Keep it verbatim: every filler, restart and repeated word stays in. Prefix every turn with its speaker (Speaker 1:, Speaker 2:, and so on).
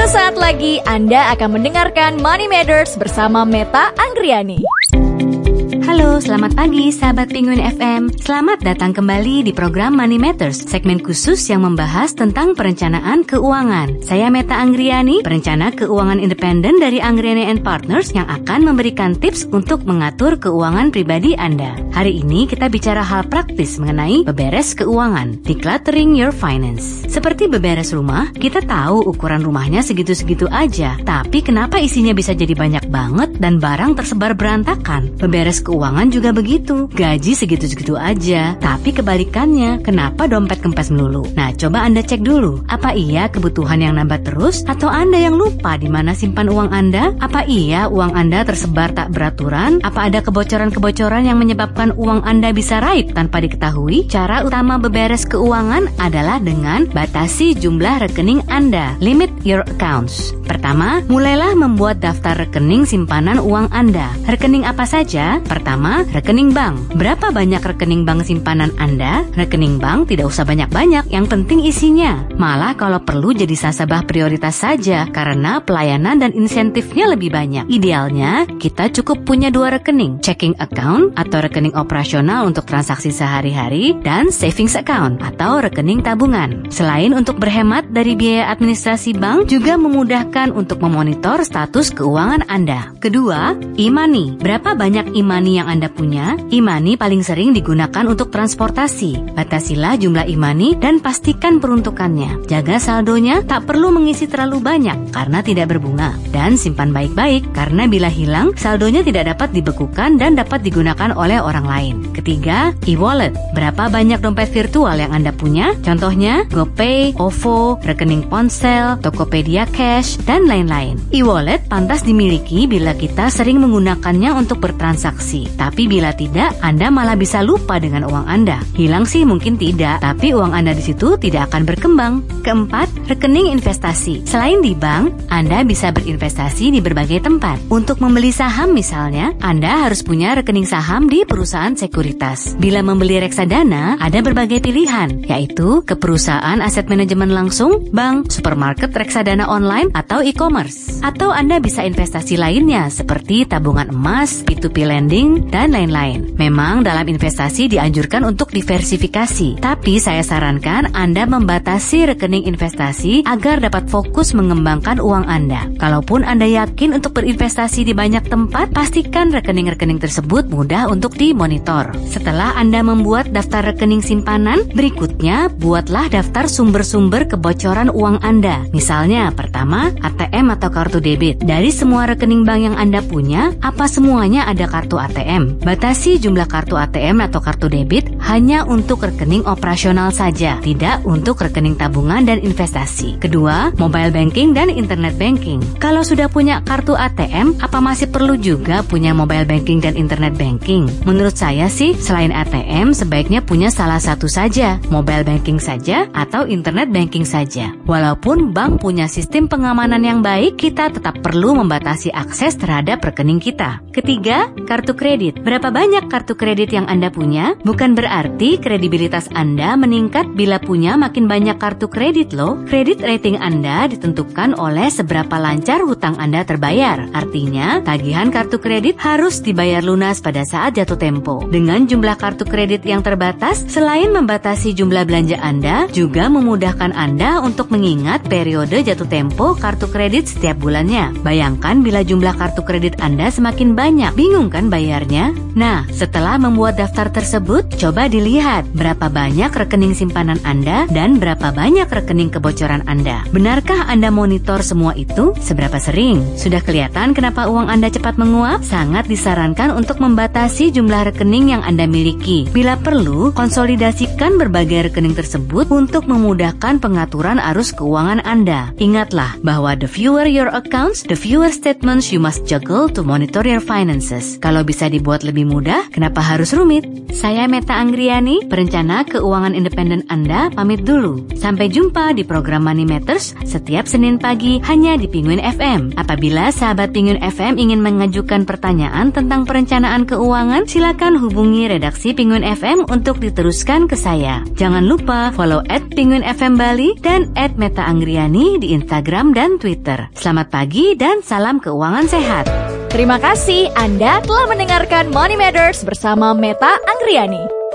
Speaker 1: Sesaat lagi Anda akan mendengarkan Money Matters bersama Meta Anggriani.
Speaker 2: Halo, selamat pagi sahabat Penguin F M. Selamat datang kembali di program Money Matters, segmen khusus yang membahas tentang perencanaan keuangan. Saya Meta Anggriani, perencana keuangan independen dari Anggriani and Partners yang akan memberikan tips untuk mengatur keuangan pribadi Anda. Hari ini kita bicara hal praktis mengenai beberes keuangan, decluttering your finance. Seperti beberes rumah, kita tahu ukuran rumahnya segitu-segitu aja, tapi kenapa isinya bisa jadi banyak banget dan barang tersebar berantakan? Beberes keuangan Keuangan juga begitu, gaji segitu-segitu aja, tapi kebalikannya, kenapa dompet kempes melulu? Nah, coba Anda cek dulu, apa iya kebutuhan yang nambah terus, atau Anda yang lupa di mana simpan uang Anda? Apa iya uang Anda tersebar tak beraturan? Apa ada kebocoran-kebocoran yang menyebabkan uang Anda bisa raib tanpa diketahui? Cara utama beberes keuangan adalah dengan batasi jumlah rekening Anda, limit your accounts. Pertama, mulailah membuat daftar rekening simpanan uang Anda. Rekening apa saja? Pertama, rekening bank. Berapa banyak rekening bank simpanan Anda? Rekening bank tidak usah banyak-banyak, yang penting isinya. Malah kalau perlu jadi nasabah prioritas saja, karena pelayanan dan insentifnya lebih banyak. Idealnya, kita cukup punya dua rekening, checking account atau rekening operasional untuk transaksi sehari-hari, dan savings account atau rekening tabungan. Selain untuk berhemat dari biaya administrasi bank, juga memudahkan untuk memonitor status keuangan Anda. Kedua, e-money. Berapa banyak e-money yang Anda punya? E-money paling sering digunakan untuk transportasi. Batasilah jumlah e-money dan pastikan peruntukannya. Jaga saldonya, tak perlu mengisi terlalu banyak karena tidak berbunga. Dan simpan baik-baik karena bila hilang, saldonya tidak dapat dibekukan dan dapat digunakan oleh orang lain. Ketiga, e-wallet. Berapa banyak dompet virtual yang Anda punya? Contohnya, GoPay, O V O, rekening ponsel, Tokopedia Cash, dan lain-lain. E-wallet pantas dimiliki bila kita sering menggunakannya untuk bertransaksi. Tapi bila tidak, Anda malah bisa lupa dengan uang Anda. Hilang sih mungkin tidak, tapi uang Anda di situ tidak akan berkembang. Keempat, rekening investasi. Selain di bank, Anda bisa berinvestasi di berbagai tempat. Untuk membeli saham misalnya, Anda harus punya rekening saham di perusahaan sekuritas. Bila membeli reksadana, ada berbagai pilihan, yaitu ke perusahaan aset manajemen langsung, bank, supermarket reksadana online, atau e-commerce. Atau Anda bisa investasi lainnya seperti tabungan emas, P to P lending, dan lain-lain. Memang dalam investasi dianjurkan untuk diversifikasi, tapi saya sarankan Anda membatasi rekening investasi agar dapat fokus mengembangkan uang Anda. Kalaupun Anda yakin untuk berinvestasi di banyak tempat, pastikan rekening-rekening tersebut mudah untuk dimonitor. Setelah Anda membuat daftar rekening simpanan, berikutnya buatlah daftar sumber-sumber kebocoran uang Anda. Misalnya, pertama, A T M atau kartu debit. Dari semua rekening bank yang Anda punya, apa semuanya ada kartu A T M? Batasi jumlah kartu A T M atau kartu debit hanya untuk rekening operasional saja, tidak untuk rekening tabungan dan investasi. Kedua, mobile banking dan internet banking. Kalau sudah punya kartu A T M, apa masih perlu juga punya mobile banking dan internet banking? Menurut saya sih, selain A T M, sebaiknya punya salah satu saja, mobile banking saja atau internet banking saja. Walaupun bank punya sistem pengamanan yang baik, kita tetap perlu membatasi akses terhadap rekening kita. Ketiga, kartu kredit. Berapa banyak kartu kredit yang Anda punya? Bukan berarti kredibilitas Anda meningkat bila punya makin banyak kartu kredit loh. Kredit rating Anda ditentukan oleh seberapa lancar hutang Anda terbayar. Artinya, tagihan kartu kredit harus dibayar lunas pada saat jatuh tempo. Dengan jumlah kartu kredit yang terbatas, selain membatasi jumlah belanja Anda, juga memudahkan Anda untuk mengingat periode jatuh tempo kartu kredit setiap bulannya. Bayangkan bila jumlah kartu kredit Anda semakin banyak, bingung kan bayarnya? Nah, setelah membuat daftar tersebut, coba dilihat berapa banyak rekening simpanan Anda dan berapa banyak rekening kebocoran Anda. Benarkah Anda monitor semua itu? Seberapa sering? Sudah kelihatan kenapa uang Anda cepat menguap? Sangat disarankan untuk membatasi jumlah rekening yang Anda miliki. Bila perlu, konsolidasikan berbagai rekening tersebut untuk memudahkan pengaturan arus keuangan Anda. Ingatlah bahwa the fewer your accounts, the fewer statements you must juggle to monitor your finances. Kalau bisa dibuat lebih mudah, kenapa harus rumit? Saya Meta Anggriani, perencana keuangan independen Anda, pamit dulu. Sampai jumpa di program Money Matters setiap Senin pagi hanya di Penguin F M. Apabila sahabat Penguin F M ingin mengajukan pertanyaan tentang perencanaan keuangan, silakan hubungi redaksi Penguin F M untuk diteruskan ke saya. Jangan lupa follow at Penguin F M Bali dan et meta anggriani di Instagram dan Twitter. Selamat pagi dan salam keuangan sehat.
Speaker 1: Terima kasih Anda telah mendengarkan Money Matters bersama Meta Anggriani.